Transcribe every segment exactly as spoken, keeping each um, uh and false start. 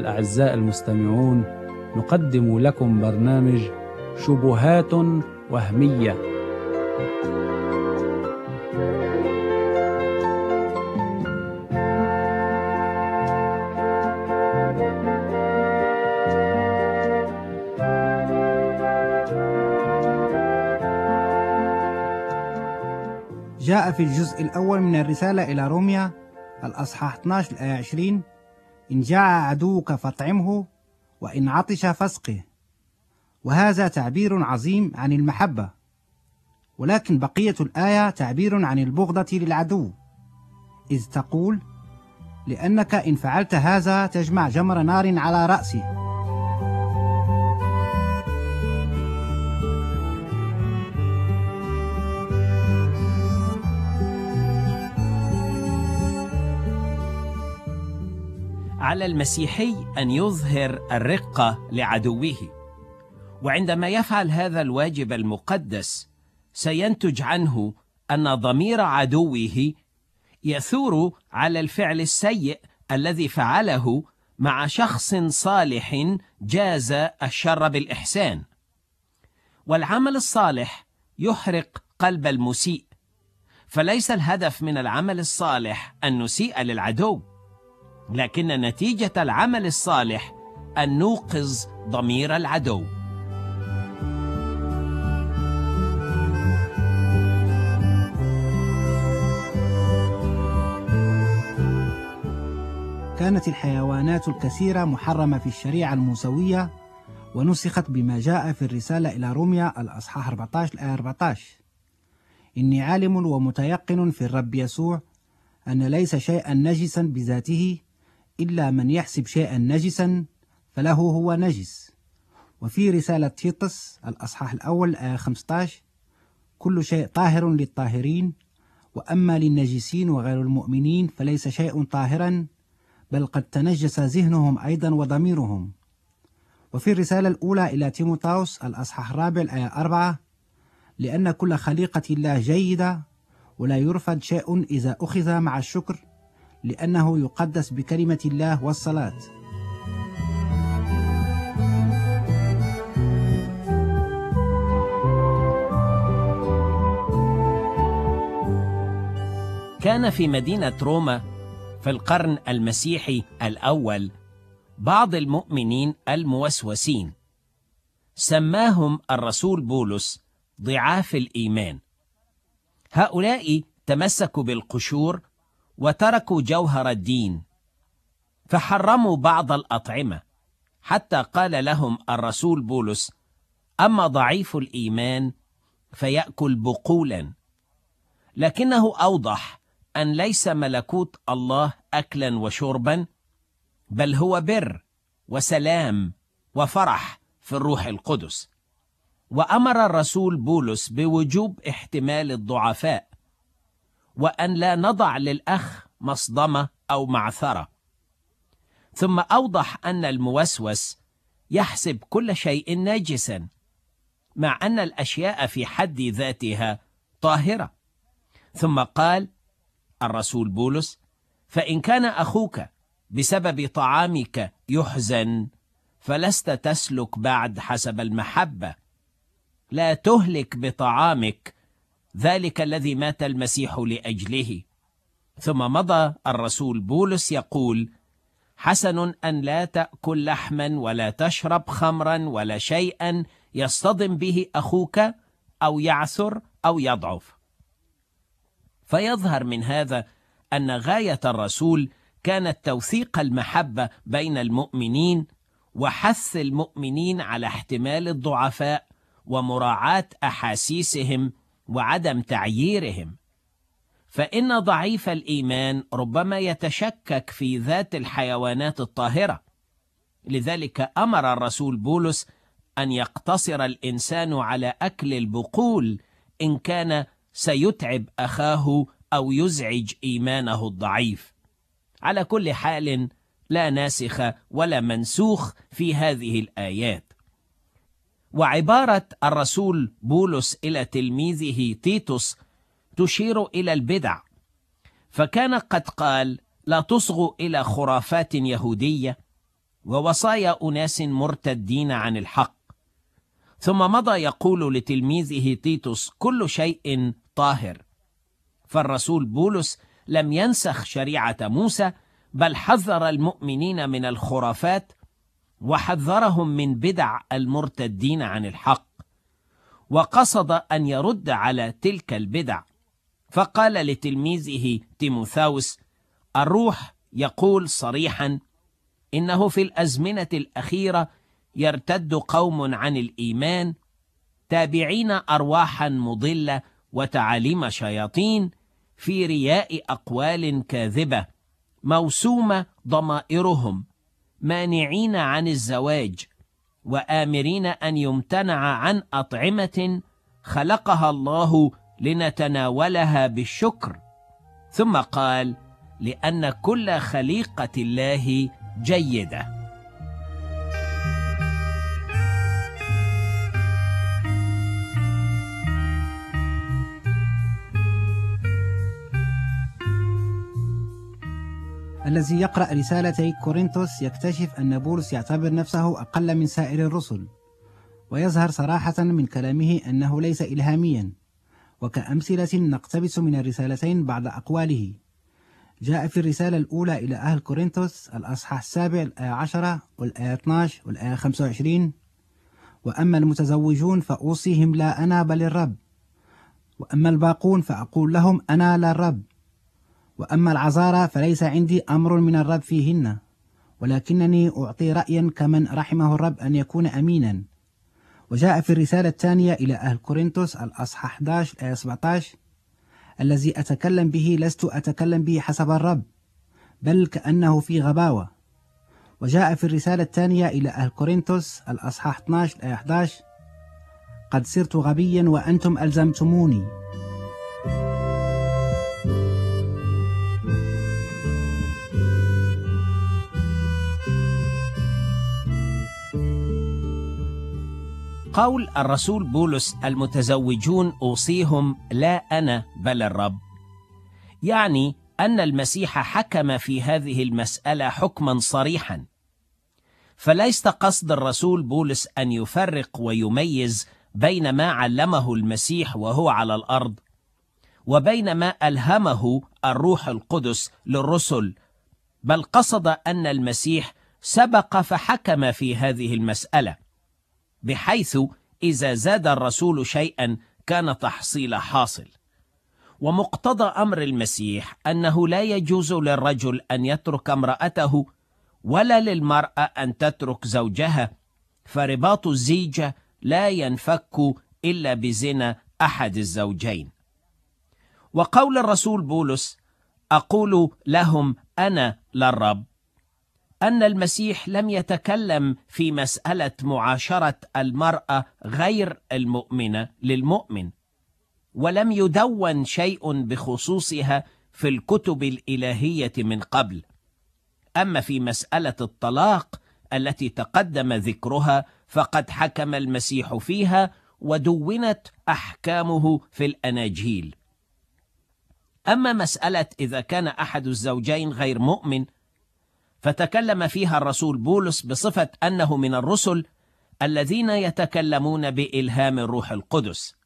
الأعزاء المستمعون، نقدم لكم برنامج شبهات وهمية. جاء في الجزء الأول من الرسالة إلى روميا الأصحاح اثني عشر الآية عشرين: إن جاع عدوك فاطعمه وإن عطش فاسقه. وهذا تعبير عظيم عن المحبة، ولكن بقية الآية تعبير عن البغضة للعدو، إذ تقول: لأنك إن فعلت هذا تجمع جمر نار على رأسي. على المسيحي أن يظهر الرقة لعدوه، وعندما يفعل هذا الواجب المقدس سينتج عنه أن ضمير عدوه يثور على الفعل السيء الذي فعله مع شخص صالح جاز الشر بالإحسان. والعمل الصالح يحرق قلب المسيء، فليس الهدف من العمل الصالح أن نسيء للعدو، لكن نتيجة العمل الصالح أن نوقظ ضمير العدو. كانت الحيوانات الكثيرة محرمة في الشريعة الموسوية، ونسخت بما جاء في الرسالة إلى روميا الأصحاح أربعة عشر الآية أربعة عشر: إني عالم ومتيقن في الرب يسوع أن ليس شيئا نجسا بذاته، إلا من يحسب شيئا نجسا فله هو نجس. وفي رسالة تيطس الأصحاح الأول الآية خمسة عشر: كل شيء طاهر للطاهرين، وأما للنجسين وغير المؤمنين فليس شيء طاهرا، بل قد تنجس ذهنهم أيضا وضميرهم. وفي الرسالة الأولى إلى تيموثاوس الأصحاح الرابع الآية أربعة: لأن كل خليقة الله جيدة، ولا يرفض شيء إذا أخذ مع الشكر، لأنه يقدس بكلمة الله والصلاة. كان في مدينة روما في القرن المسيحي الأول بعض المؤمنين الموسوسين، سماهم الرسول بولس ضعاف الإيمان. هؤلاء تمسكوا بالقشور وتركوا جوهر الدين، فحرموا بعض الأطعمة، حتى قال لهم الرسول بولس: أما ضعيف الإيمان فيأكل بقولا. لكنه أوضح أن ليس ملكوت الله أكلا وشربا، بل هو بر وسلام وفرح في الروح القدس. وأمر الرسول بولس بوجوب احتمال الضعفاء، وأن لا نضع للأخ مصدمة أو معثرة. ثم أوضح أن الموسوس يحسب كل شيء ناجسا، مع أن الأشياء في حد ذاتها طاهرة. ثم قال الرسول بولس: فإن كان أخوك بسبب طعامك يحزن، فلست تسلك بعد حسب المحبة. لا تهلك بطعامك ذلك الذي مات المسيح لأجله. ثم مضى الرسول بولس يقول: حسن أن لا تأكل لحما ولا تشرب خمرا ولا شيئا يصطدم به أخوك أو يعثر أو يضعف. فيظهر من هذا أن غاية الرسول كانت توثيق المحبة بين المؤمنين، وحث المؤمنين على احتمال الضعفاء ومراعاة أحاسيسهم وعدم تعييرهم. فإن ضعيف الإيمان ربما يتشكك في ذات الحيوانات الطاهرة. لذلك أمر الرسول بولس أن يقتصر الإنسان على أكل البقول إن كان سيتعب أخاه أو يزعج إيمانه الضعيف. على كل حال لا ناسخ ولا منسوخ في هذه الآيات. وعبارة الرسول بولس إلى تلميذه تيتوس تشير إلى البدع، فكان قد قال: لا تصغوا إلى خرافات يهودية ووصايا أناس مرتدين عن الحق. ثم مضى يقول لتلميذه تيتوس: كل شيء طاهر. فالرسول بولس لم ينسخ شريعة موسى، بل حذر المؤمنين من الخرافات وحذرهم من بدع المرتدين عن الحق، وقصد أن يرد على تلك البدع. فقال لتلميذه تيموثاوس: الروح يقول صريحا إنه في الأزمنة الأخيرة يرتد قوم عن الإيمان، تابعين أرواحا مضلة وتعاليم شياطين، في رياء أقوال كاذبة، موسومة ضمائرهم، مانعين عن الزواج، وآمرين أن يمتنع عن أطعمة خلقها الله لنتناولها بالشكر. ثم قال: لأن كل خليقة الله جيدة. الذي يقرأ رسالتي كورنثوس يكتشف أن بولس يعتبر نفسه أقل من سائر الرسل، ويظهر صراحة من كلامه أنه ليس إلهاميا. وكأمثلة نقتبس من الرسالتين بعض أقواله. جاء في الرسالة الأولى إلى أهل كورنثوس الأصحاح السابع الآية عشرة والآية اثني عشر والآية خمسة وعشرين: وأما المتزوجون فأوصيهم لا أنا بل الرب، وأما الباقون فأقول لهم أنا لا الرب، وأما العذارى فليس عندي أمر من الرب فيهن، ولكنني أعطي رأيا كمن رحمه الرب أن يكون أمينا. وجاء في الرسالة الثانية إلى أهل كورنثوس الأصحاح أحد عشر الآية سبعة عشر: الذي أتكلم به لست أتكلم به حسب الرب، بل كأنه في غباوة. وجاء في الرسالة الثانية إلى أهل كورنثوس الأصحاح اثني عشر الآية أحد عشر: قد صرت غبيا وأنتم ألزمتموني. قول الرسول بولس: المتزوجون أوصيهم لا أنا بل الرب، يعني أن المسيح حكم في هذه المسألة حكما صريحا. فليس قصد الرسول بولس أن يفرق ويميز بين ما علمه المسيح وهو على الأرض وبين ما ألهمه الروح القدس للرسل، بل قصد أن المسيح سبق فحكم في هذه المسألة، بحيث إذا زاد الرسول شيئا كان تحصيل حاصل. ومقتضى أمر المسيح أنه لا يجوز للرجل أن يترك امرأته ولا للمرأة أن تترك زوجها، فرباط الزيجة لا ينفك إلا بزنا أحد الزوجين. وقول الرسول بولس: أقول لهم أنا للرب، أن المسيح لم يتكلم في مسألة معاشرة المرأة غير المؤمنة للمؤمن، ولم يدون شيء بخصوصها في الكتب الإلهية من قبل. أما في مسألة الطلاق التي تقدم ذكرها فقد حكم المسيح فيها ودونت أحكامه في الأناجيل. أما مسألة إذا كان أحد الزوجين غير مؤمن فتكلم فيها الرسول بولس بصفة أنه من الرسل الذين يتكلمون بإلهام الروح القدس،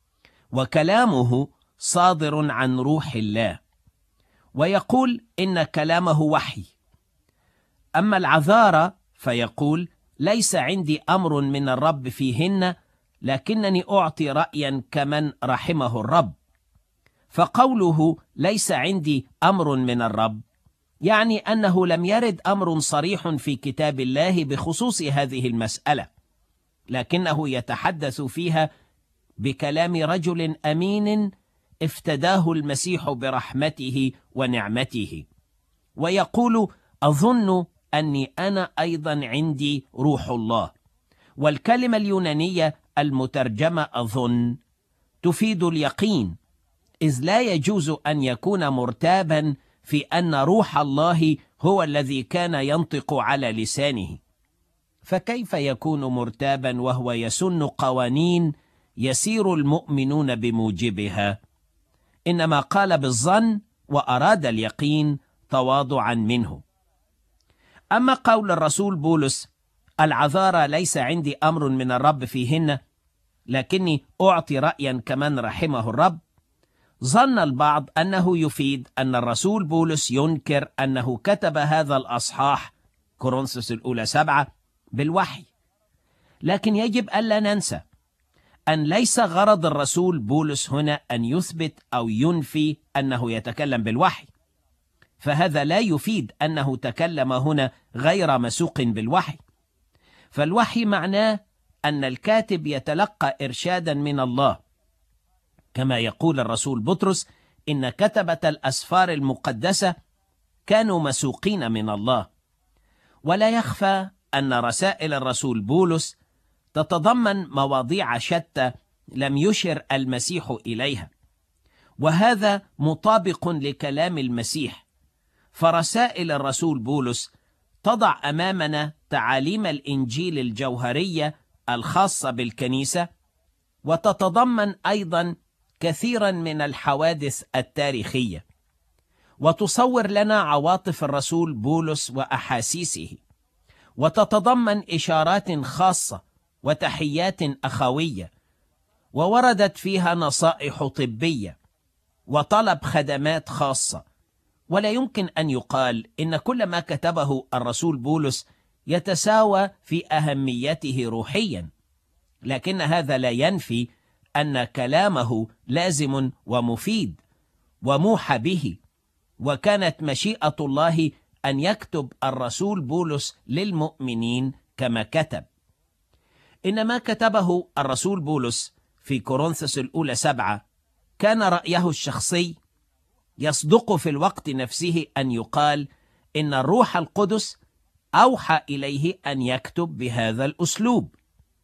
وكلامه صادر عن روح الله، ويقول إن كلامه وحي. أما العذارى فيقول: ليس عندي أمر من الرب فيهن، لكنني أعطي رأيا كمن رحمه الرب. فقوله ليس عندي أمر من الرب يعني أنه لم يرد أمر صريح في كتاب الله بخصوص هذه المسألة، لكنه يتحدث فيها بكلام رجل أمين افتداه المسيح برحمته ونعمته، ويقول: أظن أني أنا أيضا عندي روح الله. والكلمة اليونانية المترجمة أظن تفيد اليقين، إذ لا يجوز أن يكون مرتابا في أن روح الله هو الذي كان ينطق على لسانه. فكيف يكون مرتابا وهو يسن قوانين يسير المؤمنون بموجبها؟ إنما قال بالظن وأراد اليقين تواضعا منه. أما قول الرسول بولس العذارى ليس عندي أمر من الرب فيهن لكني أعطي رأيا كمن رحمه الرب، ظن البعض أنه يفيد أن الرسول بولس ينكر أنه كتب هذا الأصحاح كورنثوس الأولى سبعة بالوحي. لكن يجب ألا ننسى أن ليس غرض الرسول بولس هنا أن يثبت أو ينفي أنه يتكلم بالوحي، فهذا لا يفيد أنه تكلم هنا غير مسوق بالوحي. فالوحي معناه أن الكاتب يتلقى إرشادا من الله، كما يقول الرسول بطرس إن كتبة الأسفار المقدسة كانوا مسوقين من الله. ولا يخفى أن رسائل الرسول بولس تتضمن مواضيع شتى لم يشر المسيح إليها، وهذا مطابق لكلام المسيح. فرسائل الرسول بولس تضع أمامنا تعاليم الإنجيل الجوهرية الخاصة بالكنيسة، وتتضمن أيضا كثيرا من الحوادث التاريخية، وتصور لنا عواطف الرسول بولس وأحاسيسه، وتتضمن إشارات خاصة وتحيات أخوية، ووردت فيها نصائح طبية وطلب خدمات خاصة. ولا يمكن أن يقال إن كل ما كتبه الرسول بولس يتساوى في أهميته روحيا، لكن هذا لا ينفي أن كلامه لازم ومفيد وموحى به، وكانت مشيئة الله أن يكتب الرسول بولس للمؤمنين كما كتب. إن ما كتبه الرسول بولس في كورنثوس الأولى سبعة كان رأيه الشخصي، يصدق في الوقت نفسه أن يقال إن الروح القدس أوحى إليه أن يكتب بهذا الأسلوب.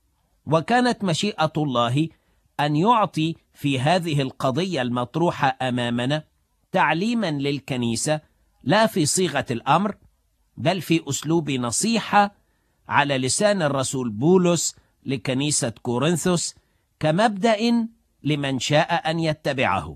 وكانت مشيئة الله أن يعطي في هذه القضية المطروحة أمامنا تعليما للكنيسة، لا في صيغة الأمر بل في أسلوب نصيحة على لسان الرسول بولس لكنيسة كورنثوس كمبدأ لمن شاء أن يتبعه.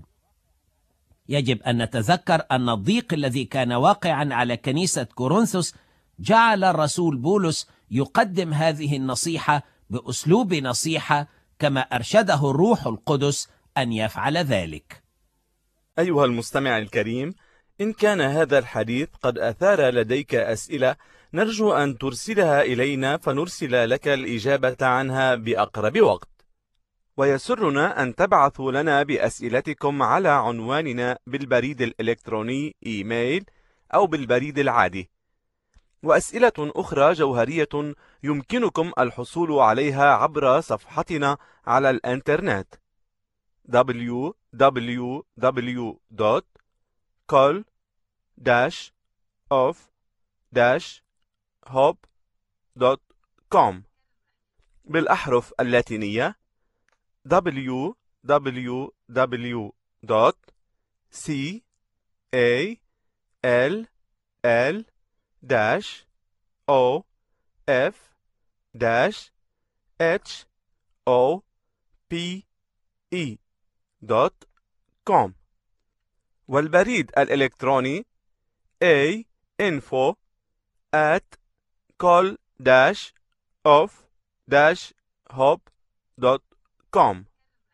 يجب أن نتذكر أن الضيق الذي كان واقعا على كنيسة كورنثوس جعل الرسول بولس يقدم هذه النصيحة بأسلوب نصيحة كما أرشده الروح القدس أن يفعل ذلك. أيها المستمع الكريم، إن كان هذا الحديث قد أثار لديك أسئلة نرجو أن ترسلها إلينا فنرسل لك الإجابة عنها بأقرب وقت. ويسرنا أن تبعثوا لنا بأسئلتكم على عنواننا بالبريد الإلكتروني إيميل أو بالبريد العادي. وأسئلة أخرى جوهرية يمكنكم الحصول عليها عبر صفحتنا على الإنترنت دبليو دبليو دبليو دوت كول داش أوف داش هوب دوت كوم بالأحرف اللاتينية دبليو دبليو دبليو دوت سي إيه إل إل داش أو إف داش إتش أو بي إي دوت كوم والبريد الإلكتروني A info at call dash of dash hop دوت كوم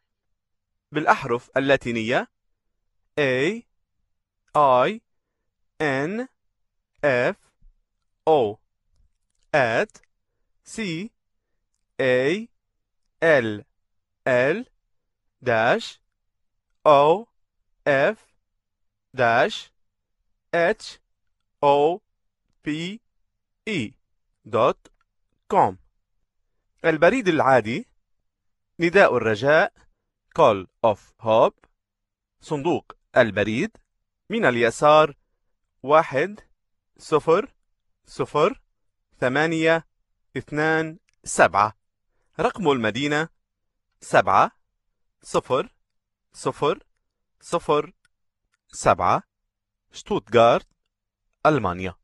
بالأحرف اللاتينية A I N F O at C A L L dash O F dash H O P E دوت كوم. البريد العادي نداء الرجاء Call of Hope، صندوق البريد من اليسار واحد صفر صفر ثمانية اثنان سبعة، رقم المدينة سبعة صفر صفر صفر سبعة، شتوتغارت، ألمانيا.